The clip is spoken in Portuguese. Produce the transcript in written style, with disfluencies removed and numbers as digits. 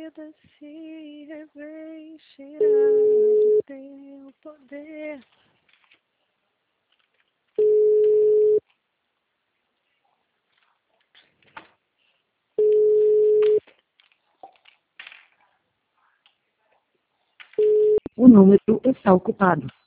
se revestirá do teu poder. O número está ocupado.